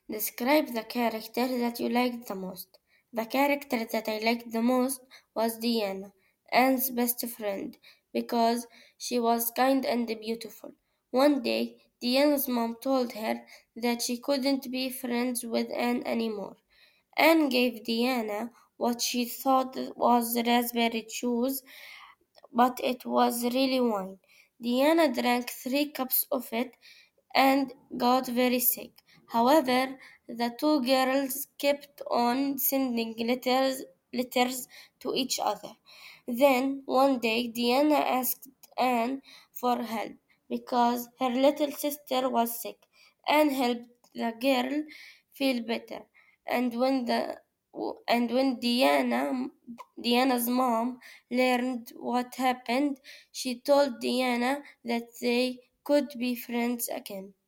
Describe the character that you liked the most. The character that I liked the most was Diana, Anne's best friend, because she was kind and beautiful. One day, Diana's mom told her that she couldn't be friends with Anne anymore. Anne gave Diana what she thought was raspberry juice, but it was really wine. Diana drank 3 cups of it and got very sick. However, the two girls kept on sending letters to each other. Then, one day, Diana asked Anne for help because her little sister was sick. Anne helped the girl feel better. And when Diana's mom learned what happened, she told Diana that they could be friends again.